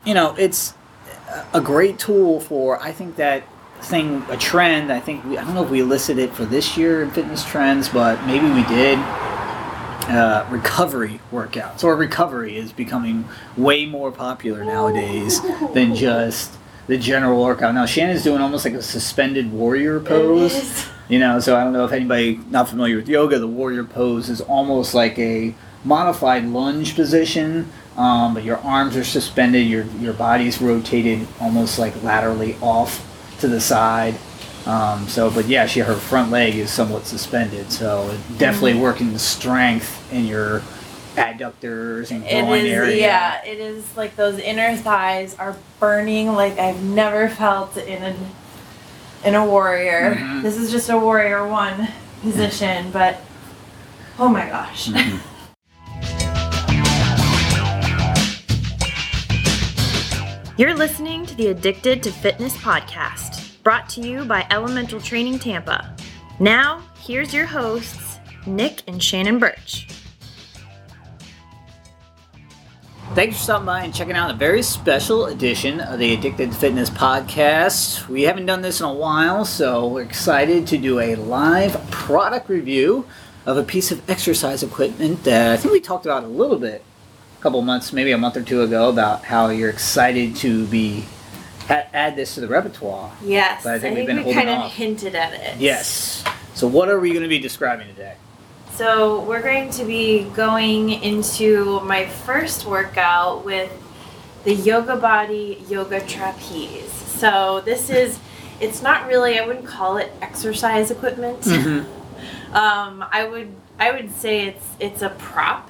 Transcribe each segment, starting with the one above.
it's a great tool for, I think that thing, a trend. I don't know if we listed it for this year in fitness trends, but maybe we did. Recovery workouts, or recovery is becoming way more popular nowadays than just the general workout. Now Shannon's doing almost like a suspended warrior pose, so I don't know if anybody not familiar with yoga. The warrior pose is almost like a modified lunge position, but your arms are suspended, your body's rotated almost like laterally off to the side. Her front leg is somewhat suspended, so definitely working the strength in your adductors and groin area. Yeah, it is like those inner thighs are burning like I've never felt in a warrior. Mm-hmm. This is just a warrior one position, but oh my gosh. Mm-hmm. You're listening to the Addicted to Fitness podcast. Brought to you by Elemental Training Tampa. Now, here's your hosts, Nick and Shannon Birch. Thanks for stopping by and checking out a very special edition of the Addicted to Fitness podcast. We haven't done this in a while, so we're excited to do a live product review of a piece of exercise equipment that I think we talked about a little bit a couple months, maybe a month or two ago, about how you're excited to add this to the repertoire. Yes, but I think we kind of hinted at it. Yes. So what are we going to be describing today? So we're going to be going into my first workout with the Yoga Body Yoga Trapeze. So it's not really, I wouldn't call it exercise equipment. Mm-hmm. I would say it's a prop.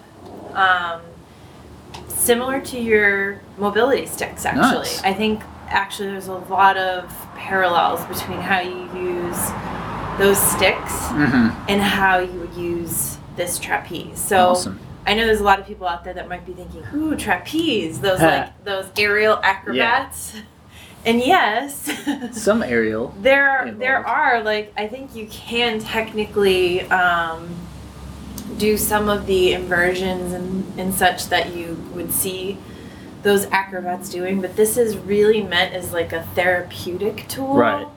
Similar to your mobility sticks, actually. Nice. I think actually there's a lot of parallels between how you use those sticks and how you would use this trapeze. So awesome. I know there's a lot of people out there that might be thinking, ooh, trapeze, those aerial acrobats. Yeah. And yes, some aerial. There are, like, I think you can technically do some of the inversions and such that you would see those acrobats doing, but this is really meant as like a therapeutic tool. Right.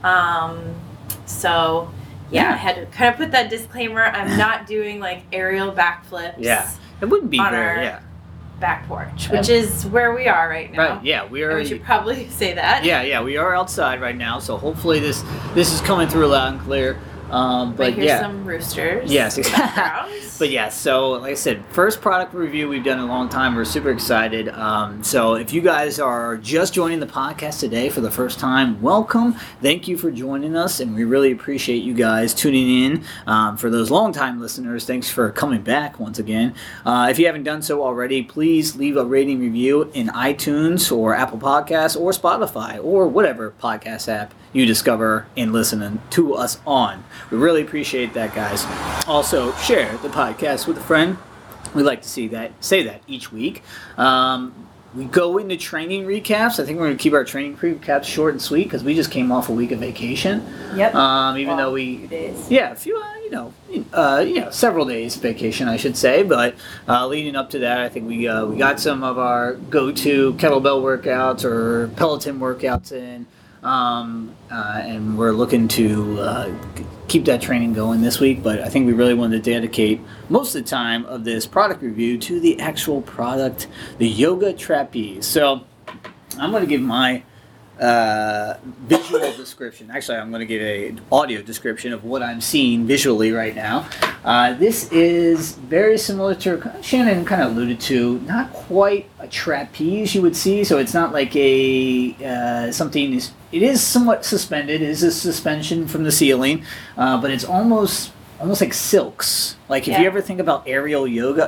So I had to kind of put that disclaimer. I'm not doing like aerial backflips. Yeah. It wouldn't be on very, our back porch, which is where we are right now. Right. Yeah, we are. And we should probably say that. Yeah, we are outside right now, so hopefully this is coming through loud and clear. But here's some roosters. Yes, exactly. But yeah, so like I said, first product review we've done in a long time. We're super excited. So if you guys are just joining the podcast today for the first time, welcome. Thank you for joining us, and we really appreciate you guys tuning in. For those longtime listeners, thanks for coming back once again. If you haven't done so already, please leave a rating review in iTunes or Apple Podcasts or Spotify or whatever podcast app you discover and listen to us on. We really appreciate that, guys. Also, share the podcast with a friend. We like to say that each week. We go into training recaps. I think we're going to keep our training recaps short and sweet because we just came off a week of vacation. Yep. Though we, a few days. Yeah, a few. Several days vacation, I should say. But leading up to that, I think we got some of our go-to kettlebell workouts or Peloton workouts in. And we're looking to keep that training going this week, but I think we really wanted to dedicate most of the time of this product review to the actual product, the Yoga Trapeze. So I'm going to give my visual description. Actually, I'm going to give an audio description of what I'm seeing visually right now. This is very similar to, Shannon kind of alluded to, not quite a trapeze you would see, so it's not like it is somewhat suspended. It is a suspension from the ceiling, but it's almost like silks. Like if you ever think about aerial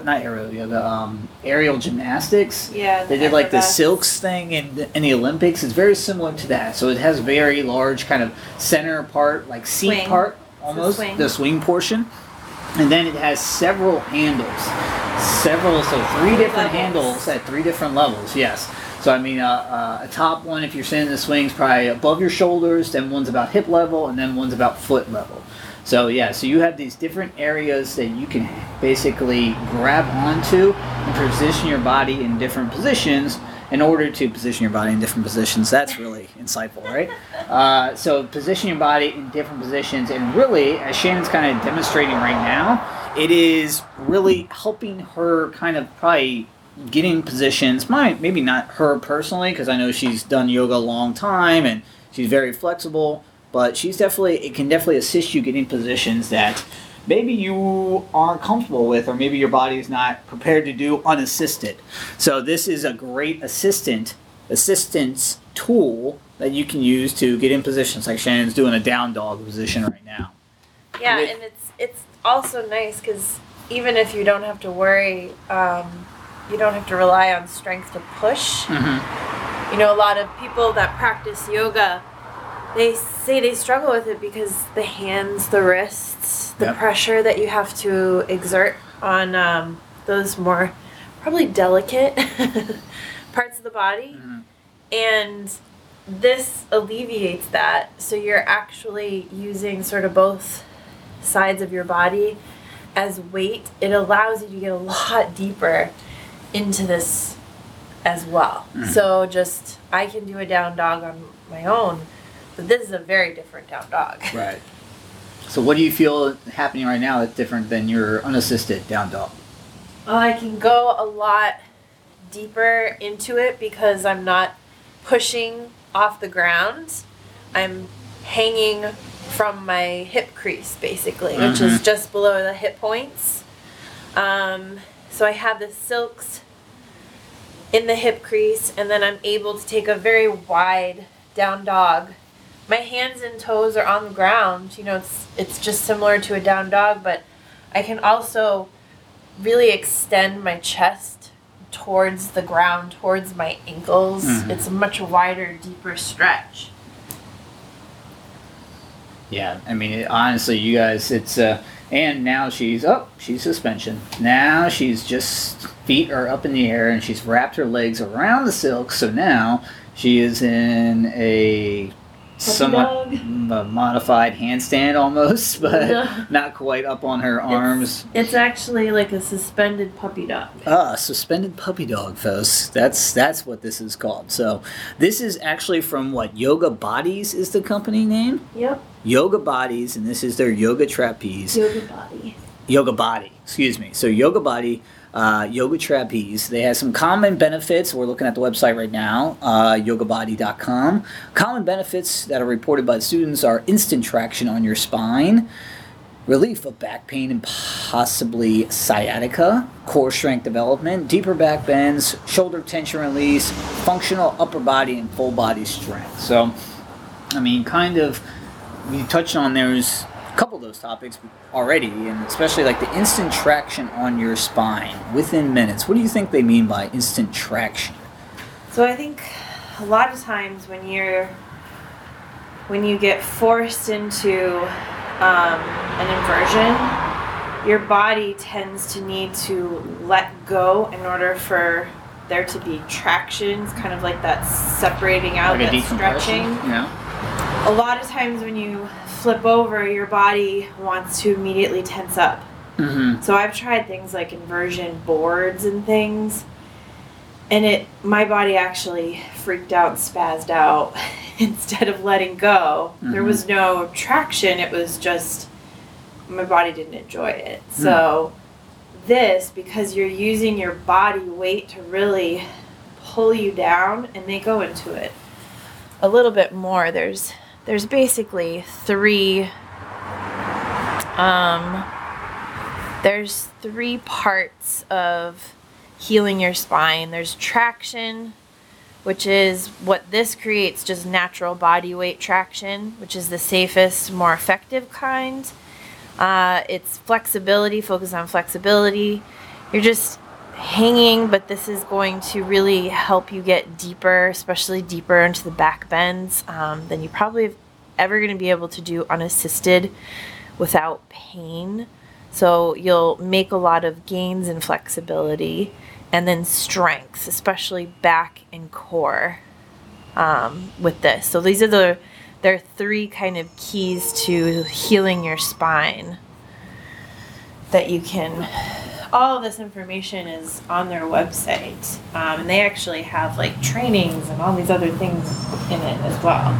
gymnastics. Yeah. They did like the silks thing in the Olympics. It's very similar to that. So it has very large kind of center part, like seat part almost, the swing portion. And then it has several handles. So 3 different handles at 3 different levels, yes. So I mean, a top one, if you're sitting in the swing, is probably above your shoulders, then one's about hip level, and then one's about foot level. So so you have these different areas that you can basically grab onto and position your body in different positions in order to position your body in different positions. That's really insightful, right? So position your body in different positions, and really, as Shannon's kind of demonstrating right now, it is really helping her kind of probably getting positions. Maybe not her personally, because I know she's done yoga a long time and she's very flexible, but it can definitely assist you getting positions that maybe you aren't comfortable with, or maybe your body is not prepared to do unassisted. So this is a great assistance tool that you can use to get in positions, like Shannon's doing a down dog position right now. Yeah, and it's also nice because even if you don't have to worry, you don't have to rely on strength to push. Mm-hmm. You know, a lot of people that practice yoga, they say they struggle with it because the hands, the wrists, the pressure that you have to exert on those more probably delicate parts of the body. Mm-hmm. And this alleviates that. So you're actually using sort of both sides of your body as weight. It allows you to get a lot deeper into this as well. Mm-hmm. So I can do a down dog on my own, but this is a very different down dog. Right. So what do you feel happening right now that's different than your unassisted down dog? Well, I can go a lot deeper into it because I'm not pushing off the ground. I'm hanging from my hip crease, basically, which is just below the hip points. So I have the silks in the hip crease, and then I'm able to take a very wide down dog. My hands and toes are on the ground. You know, it's just similar to a down dog, but I can also really extend my chest towards the ground, towards my ankles. It's a much wider, deeper stretch. Yeah, I mean, honestly, you guys, and now she's suspension. Now she's just, feet are up in the air, and she's wrapped her legs around the silk, so now she is in a somewhat modified handstand almost, but not quite up on her arms. It's actually like a suspended puppy dog. Suspended puppy dog, folks. That's what this is called. So this is actually from what, Yoga Bodies is the company name? Yep. Yoga Bodies, and this is their yoga trapeze. Yoga Body, excuse me. So Yoga Body, yoga trapeze. They have some common benefits. We're looking at the website right now, yogabody.com. Common benefits that are reported by the students are instant traction on your spine, relief of back pain and possibly sciatica, core strength development, deeper back bends, shoulder tension release, functional upper body and full body strength. So, I mean, kind of, we touched on there's a couple of those topics already, and especially like the instant traction on your spine within minutes. What do you think they mean by instant traction? So I think a lot of times when you get forced into an inversion, your body tends to need to let go in order for there to be traction. It's kind of like that separating out, like that stretching. Yeah. A lot of times when you flip over, your body wants to immediately tense up. So I've tried things like inversion boards and things, and my body actually freaked out and spazzed out instead of letting go. There was no traction. It was just my body didn't enjoy it. So this, because you're using your body weight to really pull you down, and they go into it a little bit more. There's basically three parts of healing your spine. There's traction, which is what this creates, just natural body weight traction, which is the safest, more effective kind. It's flexibility, focus on flexibility. You're just hanging, but this is going to really help you get deeper, especially deeper into the back bends than you probably ever going to be able to do unassisted without pain. So you'll make a lot of gains in flexibility, and then strength, especially back and core with this. So these are there are three kind of keys to healing your spine that you can all of this information is on their website, and they actually have like trainings and all these other things in it as well.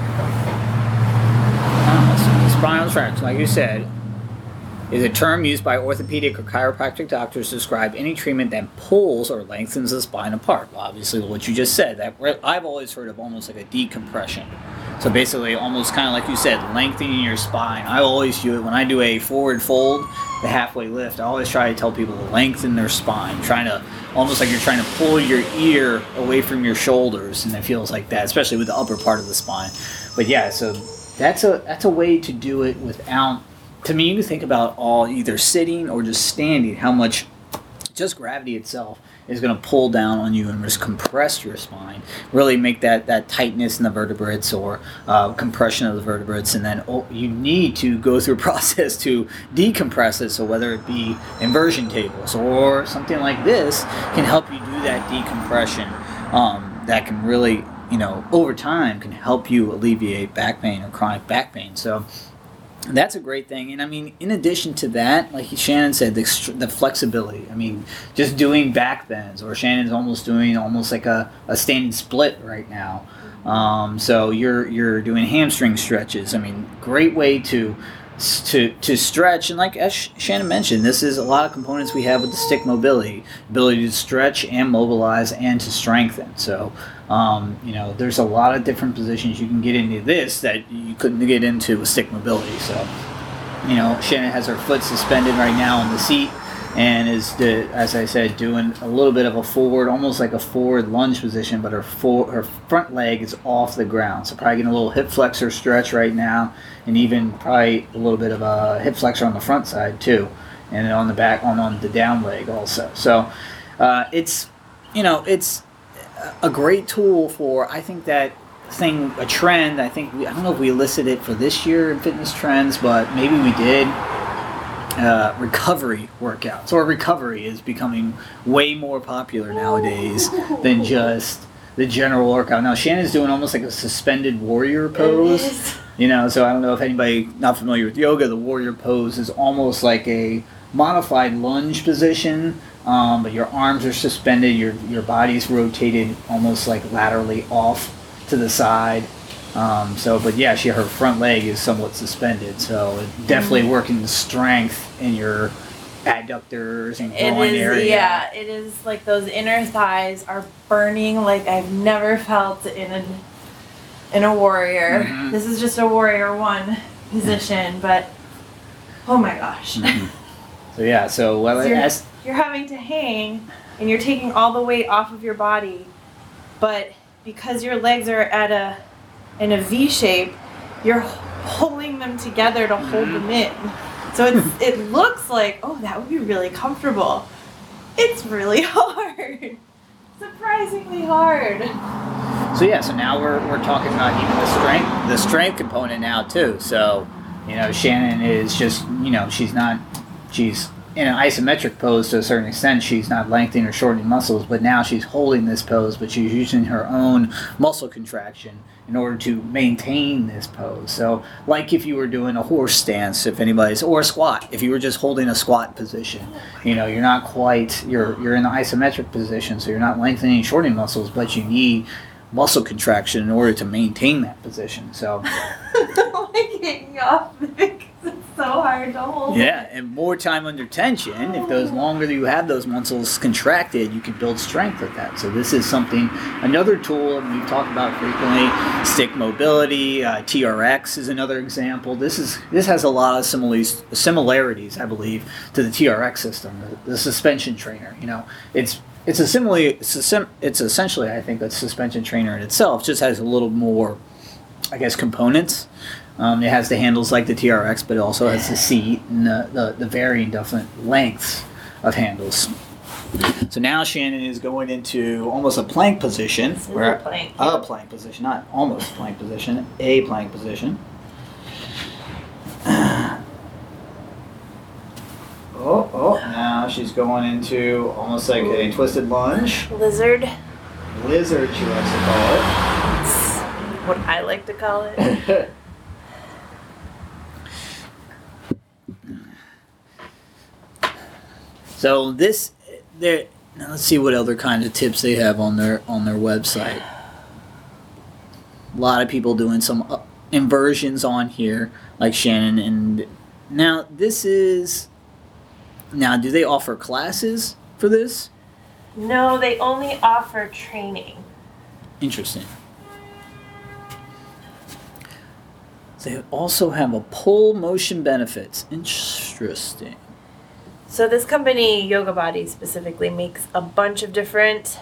Spinal fracture, like you said, is a term used by orthopedic or chiropractic doctors to describe any treatment that pulls or lengthens the spine apart. Obviously, what you just said, that I've always heard of almost like a decompression. So basically, almost kind of like you said, lengthening your spine. I always do it when I do a forward fold, the halfway lift. I always try to tell people to lengthen their spine, trying to almost like you're trying to pull your ear away from your shoulders, and it feels like that, especially with the upper part of the spine. But yeah, so that's a way to do it without. To me, you think about all either sitting or just standing, how much just gravity itself is going to pull down on you and just compress your spine, really make that tightness in the vertebrates or compression of the vertebrates, and then you need to go through a process to decompress it. So whether it be inversion tables or something like this can help you do that decompression, that can really, over time can help you alleviate back pain or chronic back pain. So that's a great thing. And I mean, in addition to that, like Shannon said, the flexibility. I mean, just doing back bends, or Shannon's almost doing like a standing split right now. So you're doing hamstring stretches. I mean, great way to stretch. And like as Shannon mentioned, this is a lot of components we have with the stick mobility, ability to stretch and mobilize and to strengthen. So there's a lot of different positions you can get into this that you couldn't get into with stick mobility. So Shannon has her foot suspended right now on the seat and is, as I said, doing a little bit of a forward, almost like a forward lunge position, but her front leg is off the ground. So probably getting a little hip flexor stretch right now, and even probably a little bit of a hip flexor on the front side too, and then on the back, on the down leg also. So it's a great tool for, I think, that thing, a trend. I don't know if we listed it for this year in fitness trends, but maybe we did. Recovery workouts, or recovery is becoming way more popular nowadays than just the general workout. Now Shannon's doing almost like a suspended warrior pose, so I don't know if anybody not familiar with yoga, the warrior pose is almost like a modified lunge position, but your arms are suspended, your body's rotated almost like laterally off to the side. But yeah, her front leg is somewhat suspended, so definitely working the strength in your adductors and groin area. Yeah, it is like those inner thighs are burning like I've never felt in a warrior. Mm-hmm. This is just a warrior one position, but oh my gosh. Mm-hmm. So yeah, you're having to hang and you're taking all the weight off of your body, but because your legs are in a V shape, you're pulling them together to hold them in. So it looks like, oh, that would be really comfortable. It's really hard. Surprisingly hard. So yeah, so now we're talking about even the strength component now too. So, Shannon is just, she's in an isometric pose to a certain extent. She's not lengthening or shortening muscles, but now she's holding this pose, but she's using her own muscle contraction in order to maintain this pose. So like if you were doing a horse stance, or a squat, if you were just holding a squat position, you're not quite, you're in the isometric position, so you're not lengthening and shortening muscles, but you need muscle contraction in order to maintain that position. So I'm getting off because it's so hard to hold. Yeah, and more time under tension. If those longer you have those muscles contracted, you can build strength with that. So this is another tool we've talked about frequently. Stick mobility, TRX is another example. This has a lot of similarities, I believe, to the TRX system, the suspension trainer. It's essentially, I think, a suspension trainer in itself. Just has a little more, I guess, components. It has the handles like the TRX, but it also has the seat and the varying different lengths of handles. So now Shannon is going into almost a plank position. A plank position, not almost a plank position, a plank position. Now she's going into almost like a twisted lunge. Lizard, she likes to call it. That's what I like to call it. So this, there. Now let's see what other kinds of tips they have on their website. A lot of people doing some inversions on here, like Shannon. And now this is. Now, do they offer classes for this? No, they only offer training. Interesting. They also have a pull motion benefits. Interesting. So this company, Yoga Body specifically, makes a bunch of different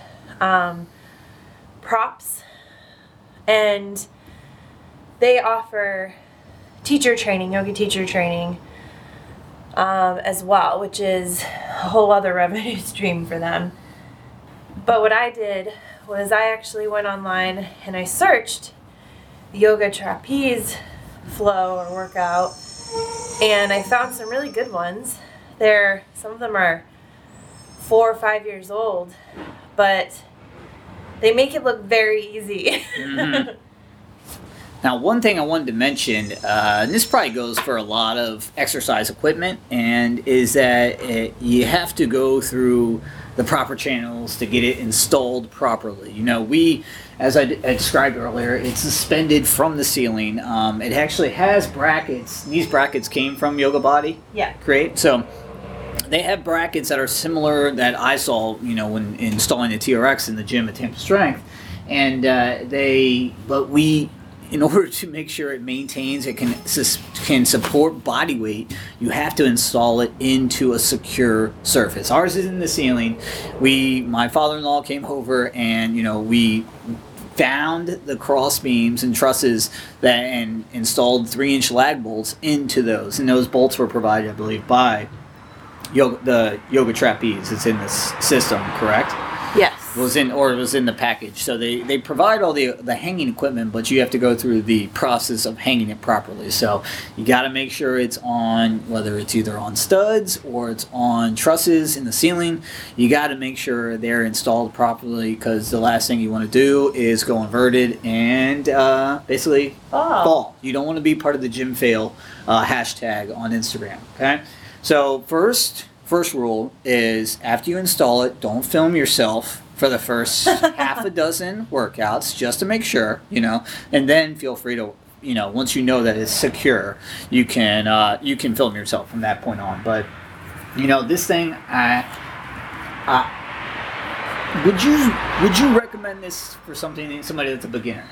props, and they offer teacher training, yoga teacher training, as well, which is a whole other revenue stream for them. But what I did was I actually went online and I searched yoga trapeze flow or workout, and I found some really good ones. Some of them are 4 or 5 years old, but they make it look very easy. Mm-hmm. Now, one thing I wanted to mention, and this probably goes for a lot of exercise equipment, and is that you have to go through the proper channels to get it installed properly. You know, as I described earlier, it's suspended from the ceiling. It actually has brackets. These brackets came from Yoga Body. Yeah. Great. So they have brackets that are similar that I saw, you know, when installing the TRX in the gym at Tampa Strength, and in order to make sure it maintains, it can support body weight, you have to install it into a secure surface. Ours is in the ceiling. My father-in-law came over, and we found the cross beams and trusses and installed 3-inch lag bolts into those, and those bolts were provided, I believe, by the Yoga Trapeze. It's in this system, correct? Yes. It was in the package. So they provide all the hanging equipment, but you have to go through the process of hanging it properly. So you got to make sure it's on, whether it's either on studs or it's on trusses in the ceiling. You got to make sure they're installed properly, because the last thing you want to do is go inverted and basically fall. You don't want to be part of the gym fail hashtag on Instagram. Okay. So first rule is, after you install it, don't film yourself for the first half a dozen workouts, just to make sure, and then feel free to, once you know that it's secure, you can film yourself from that point on. But, this thing, would you recommend this for somebody that's a beginner?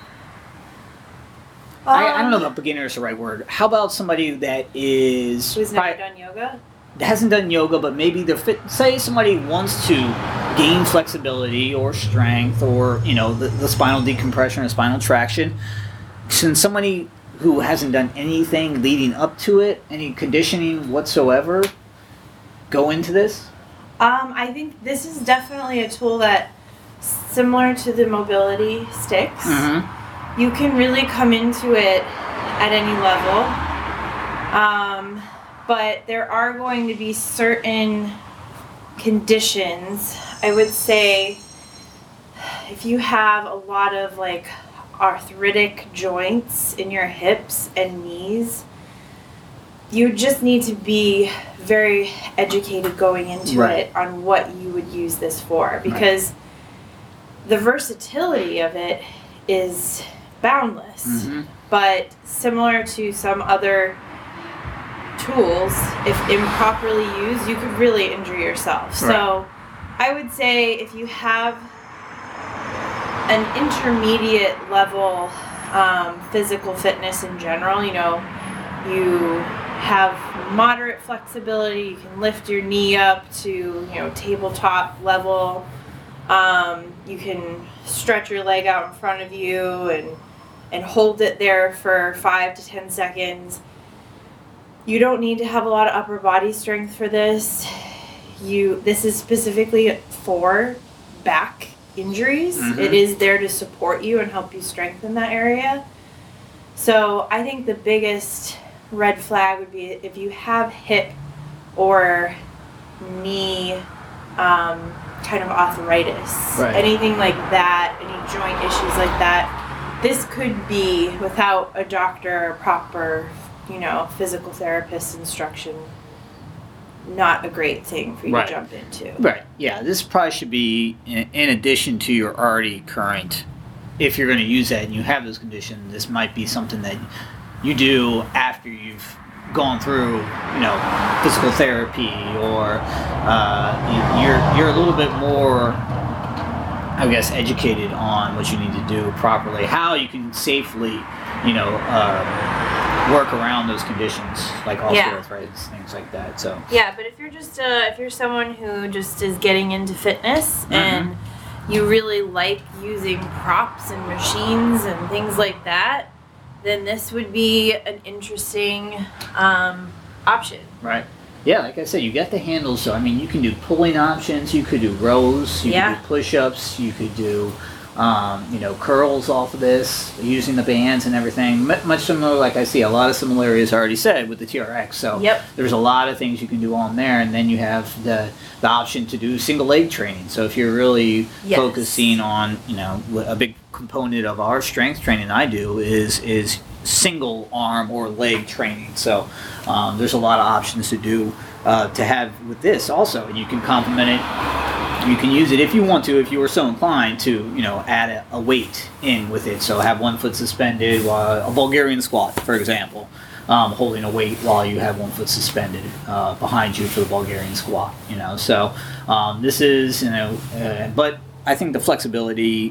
I don't know if beginner is the right word. How about somebody that is... Who's never done yoga? Hasn't done yoga, but maybe they're fit. Say somebody wants to gain flexibility or strength, or the spinal decompression or spinal traction. Since somebody who hasn't done anything leading up to it, any conditioning whatsoever, go into this? I think this is definitely a tool that, similar to the mobility sticks, you can really come into it at any level. But there are going to be certain conditions. I would say if you have a lot of arthritic joints in your hips and knees, you just need to be very educated going into it on what you would use this for, because the versatility of it is boundless. But similar to some other tools, if improperly used, you could really injure yourself. So I would say if you have an intermediate level physical fitness in general, you have moderate flexibility, you can lift your knee up to tabletop level, you can stretch your leg out in front of you and hold it there for 5 to 10 seconds. You don't need to have a lot of upper body strength for this. This is specifically for back injuries. It is there to support you and help you strengthen that area. So I think the biggest red flag would be if you have hip or knee kind of arthritis, anything like that, any joint issues like that. This could be, without a doctor or proper physical therapist instruction, not a great thing for you Right. to jump into. Right. Yeah. This probably should be in addition to your already current. If you're going to use that and you have this condition, this might be something that you do after you've gone through, physical therapy, or you're a little bit more, I guess, educated on what you need to do properly, how you can safely, work around those conditions like osteoarthritis, things like that. So yeah, but if you're just if you're someone who just is getting into fitness and you really like using props and machines and things like that, then this would be an interesting option. right. Yeah, like I said, you got the handles, so I mean, you can do pulling options, you could do rows, you could do push-ups, you could do, curls off of this, using the bands and everything. Much similar, like I see a lot of similarities already said with the TRX. So there's a lot of things you can do on there, and then you have the option to do single leg training. So if you're really focusing on, a big component of our strength training I do is single arm or leg training. So there's a lot of options to do to have with this also, and you can complement it. You can use it if you want to, if you were so inclined to, add a weight in with it. So have one foot suspended while a Bulgarian squat, for example, holding a weight while you have one foot suspended behind you for the Bulgarian squat. So this is, but I think the flexibility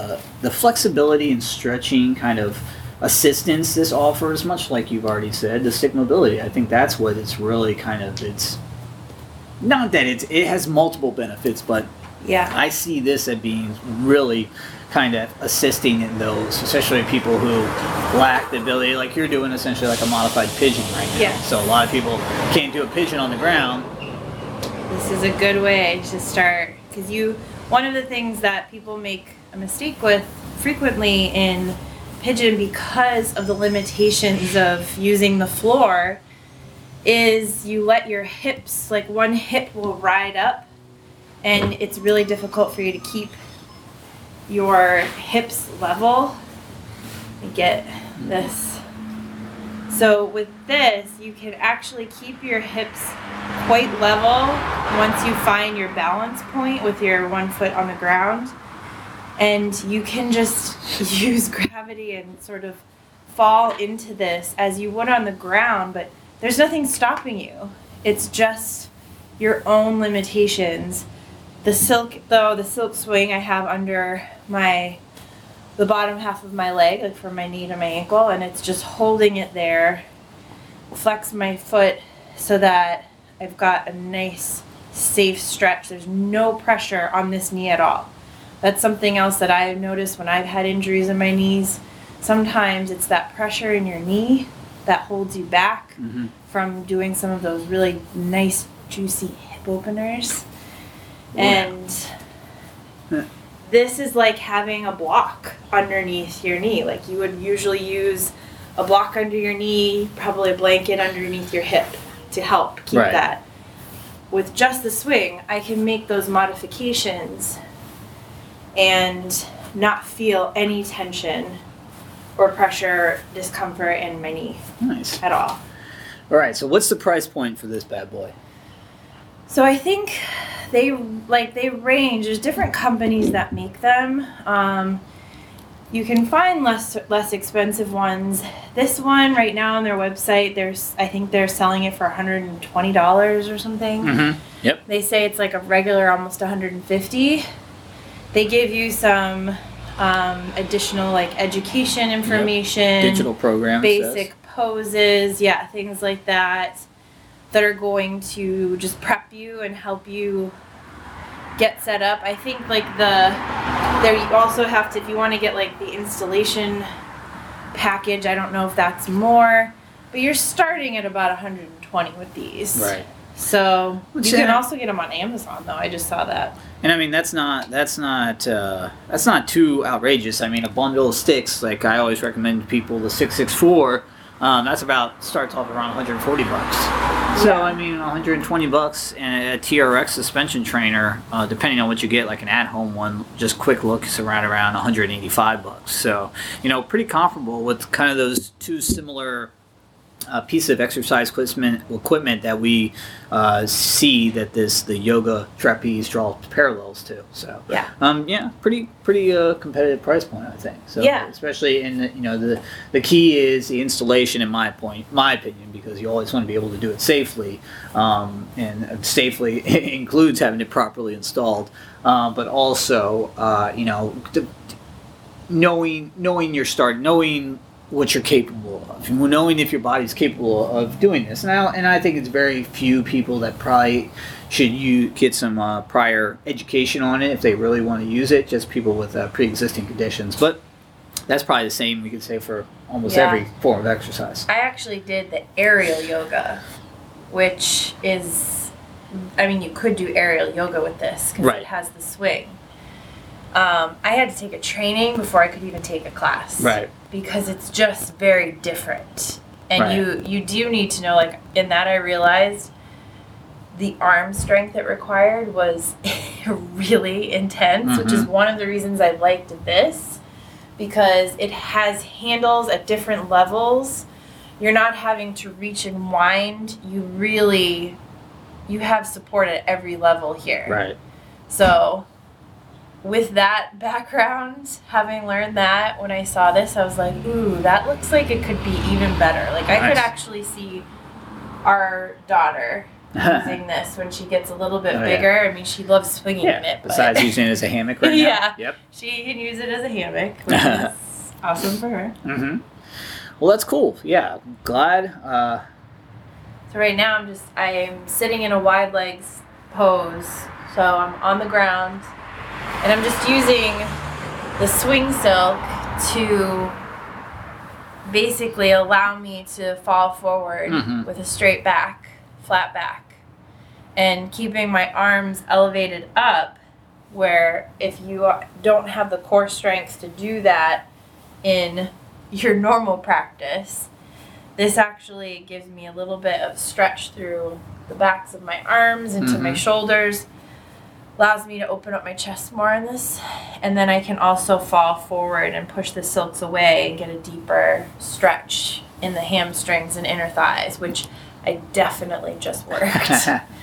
and stretching kind of assistance this offers, much like you've already said, the stick mobility. I think that's what it's really kind of, it's not that it has multiple benefits, but I see this as being really kind of assisting in those, especially people who lack the ability, like you're doing essentially like a modified pigeon right now. Yeah. So a lot of people can't do a pigeon on the ground. This is a good way to start, because one of the things that people make a mistake with frequently in pigeon, because of the limitations of using the floor, is you let your hips, like one hip will ride up, and it's really difficult for you to keep your hips level. Let me get this. So with this, you can actually keep your hips quite level once you find your balance point with your one foot on the ground. And you can just use gravity and sort of fall into this as you would on the ground, but there's nothing stopping you. It's just your own limitations. The silk swing I have under the bottom half of my leg, like from my knee to my ankle, and it's just holding it there. Flex my foot so that I've got a nice, safe stretch. There's no pressure on this knee at all. That's something else that I've noticed when I've had injuries in my knees. Sometimes it's that pressure in your knee that holds you back from doing some of those really nice, juicy hip openers. And this is like having a block underneath your knee. Like you would usually use a block under your knee, probably a blanket underneath your hip to help keep that. With just the swing, I can make those modifications and not feel any tension or pressure, discomfort in my knee. Nice. At all. All right, so what's the price point for this bad boy? So I think they range. There's different companies that make them. You can find less expensive ones. This one right now on their website, I think they're selling it for $120 or something. Yep. They say it's like a regular almost $150. They give you some additional like education information, digital programs, basic poses, things like that are going to just prep you and help you get set up. I think like there you also have to, if you want to get like the installation package, I don't know if that's more, but you're starting at about 120 with these. Right. So you can also get them on Amazon though. I just saw that. And I mean that's not too outrageous. I mean a bundle of sticks, like I always recommend to people, the 664, that's starts off around $140. So I mean $120 and a TRX suspension trainer, depending on what you get, like an at-home one, just quick look is around $185. So pretty comparable with kind of those two similar piece of exercise equipment that we see that the yoga trapeze draws parallels to. So pretty competitive price point, I think. So especially in the key is the installation, in my opinion, because you always want to be able to do it safely, and safely includes having it properly installed, but also knowing what you're capable of, knowing if your body's capable of doing this. And I think it's very few people that probably should get some prior education on it if they really want to use it, just people with pre-existing conditions. But that's probably the same we could say for almost every form of exercise. I actually did the aerial yoga, which is, you could do aerial yoga with this because it has the swing. I had to take a training before I could even take a class. Right. Because it's just very different. And you do need to know, in that I realized the arm strength it required was really intense, which is one of the reasons I liked this, because it has handles at different levels. You're not having to reach and wind. You have support at every level here. Right. So with that background, having learned that, when I saw this, I was like, ooh, that looks like it could be even better. I could actually see our daughter using this when she gets a little bit bigger. She loves swinging in it. Besides using it as a hammock right now. Yeah. Yep. She can use it as a hammock, which is awesome for her. Mm-hmm. Well, that's cool. Yeah. Glad. So right now I'm sitting in a wide legs pose. So I'm on the ground. And I'm just using the swing silk to basically allow me to fall forward with a straight back, flat back, and keeping my arms elevated up, where if you don't have the core strength to do that in your normal practice, this actually gives me a little bit of stretch through the backs of my arms into my shoulders. Allows me to open up my chest more in this, and then I can also fall forward and push the silks away and get a deeper stretch in the hamstrings and inner thighs, which I definitely just worked.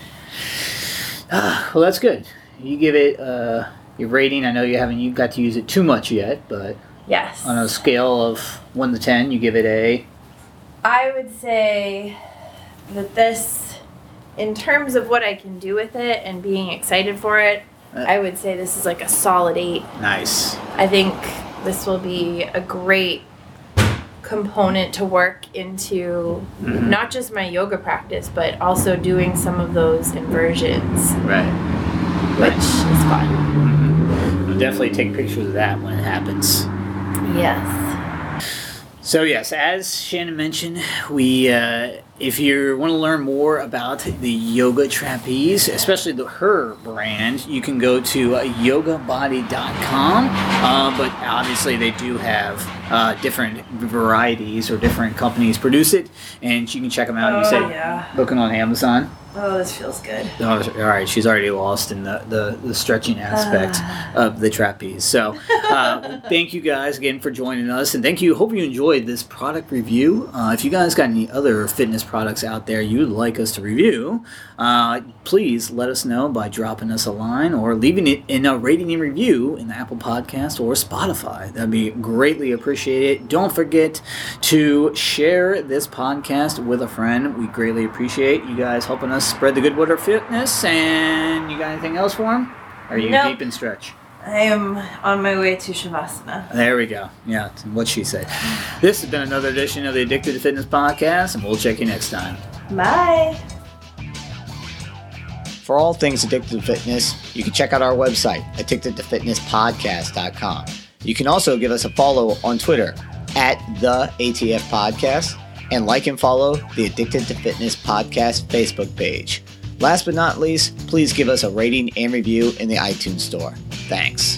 Well, that's good. You give it your rating. I know you got to use it too much yet, but yes, on a scale of 1 to 10, you give it a. I would say that this, in terms of what I can do with it and being excited for it, I would say this is a solid 8. Nice. I think this will be a great component to work into not just my yoga practice, but also doing some of those inversions. Right. Which is fun. We'll definitely take pictures of that when it happens. Yes. So yes, as Shannon mentioned, we if you want to learn more about the yoga trapeze, especially her brand, you can go to yogabody.com. But obviously they do have different varieties, or different companies produce it, and you can check them out. You said looking on Amazon. Oh, this feels good. Oh, all right, she's already lost in the stretching aspect of the trapeze. So thank you guys again for joining us, and thank you. Hope you enjoyed this product review. If you guys got any other fitness products out there you would like us to review, please let us know by dropping us a line or leaving it in a rating and review in the Apple Podcast or Spotify. That'd be greatly appreciated. Don't forget to share this podcast with a friend. We greatly appreciate you guys helping us spread the good word of fitness. And you got anything else for them? Or are you deep in stretch? I am on my way to Shavasana. There we go. Yeah, what she said. This has been another edition of the Addicted to Fitness podcast, and we'll check you next time. Bye. For all things Addicted to Fitness, you can check out our website, addictedtofitnesspodcast.com. You can also give us a follow on Twitter at the ATF Podcast, and like and follow the Addicted to Fitness Podcast Facebook page. Last but not least, please give us a rating and review in the iTunes store. Thanks.